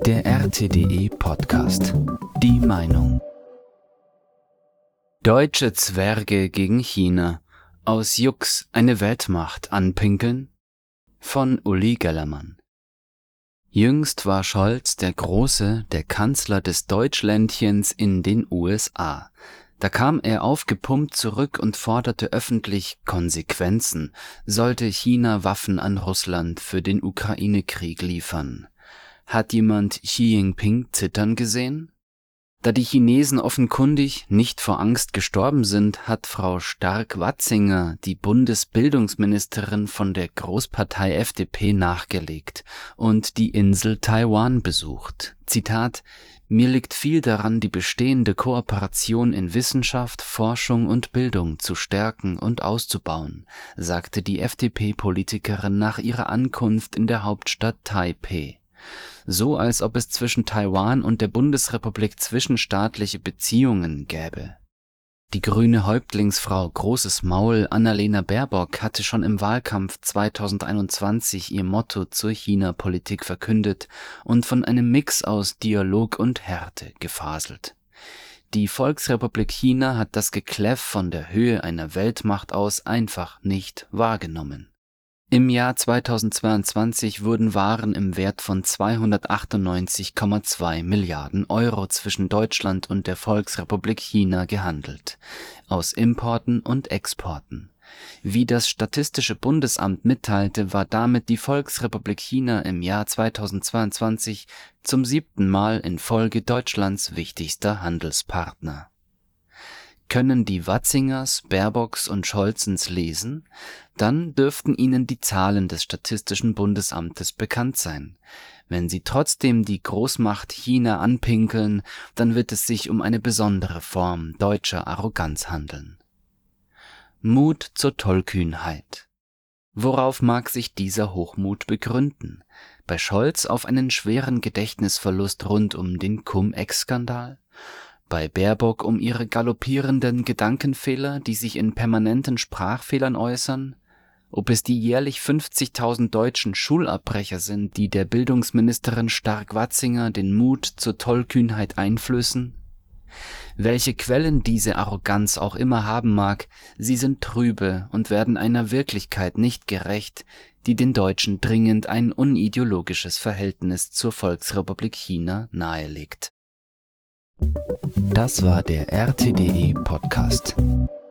Der RTDE Podcast. Die Meinung. Deutsche Zwerge gegen China. Aus Jux eine Weltmacht anpinkeln? Von Uli Gellermann. Jüngst war Scholz der Große, der Kanzler des Deutschländchens in den USA. Da kam er aufgepumpt zurück und forderte öffentlich Konsequenzen, sollte China Waffen an Russland für den Ukraine-Krieg liefern. Hat jemand Xi Jinping zittern gesehen? Da die Chinesen offenkundig nicht vor Angst gestorben sind, hat Frau Stark-Watzinger, die Bundesbildungsministerin von der Großpartei FDP, nachgelegt und die Insel Taiwan besucht. Zitat: Mir liegt viel daran, die bestehende Kooperation in Wissenschaft, Forschung und Bildung zu stärken und auszubauen, sagte die FDP-Politikerin nach ihrer Ankunft in der Hauptstadt Taipeh. So als ob es zwischen Taiwan und der Bundesrepublik zwischenstaatliche Beziehungen gäbe. Die grüne Häuptlingsfrau Großes Maul Annalena Baerbock hatte schon im Wahlkampf 2021 ihr Motto zur China-Politik verkündet und von einem Mix aus Dialog und Härte gefaselt. Die Volksrepublik China hat das Gekläff von der Höhe einer Weltmacht aus einfach nicht wahrgenommen. Im Jahr 2022 wurden Waren im Wert von 298,2 Milliarden Euro zwischen Deutschland und der Volksrepublik China gehandelt, aus Importen und Exporten. Wie das Statistische Bundesamt mitteilte, war damit die Volksrepublik China im Jahr 2022 zum 7. Mal in Folge Deutschlands wichtigster Handelspartner. Können die Watzingers, Baerbocks und Scholzens lesen? Dann dürften ihnen die Zahlen des Statistischen Bundesamtes bekannt sein. Wenn sie trotzdem die Großmacht China anpinkeln, dann wird es sich um eine besondere Form deutscher Arroganz handeln. Mut zur Tollkühnheit. Worauf mag sich dieser Hochmut begründen? Bei Scholz auf einen schweren Gedächtnisverlust rund um den Cum-Ex-Skandal? Bei Baerbock um ihre galoppierenden Gedankenfehler, die sich in permanenten Sprachfehlern äußern? Ob es die jährlich 50.000 deutschen Schulabbrecher sind, die der Bildungsministerin Stark-Watzinger den Mut zur Tollkühnheit einflößen? Welche Quellen diese Arroganz auch immer haben mag, sie sind trübe und werden einer Wirklichkeit nicht gerecht, die den Deutschen dringend ein unideologisches Verhältnis zur Volksrepublik China nahelegt. Das war der RTDE Podcast.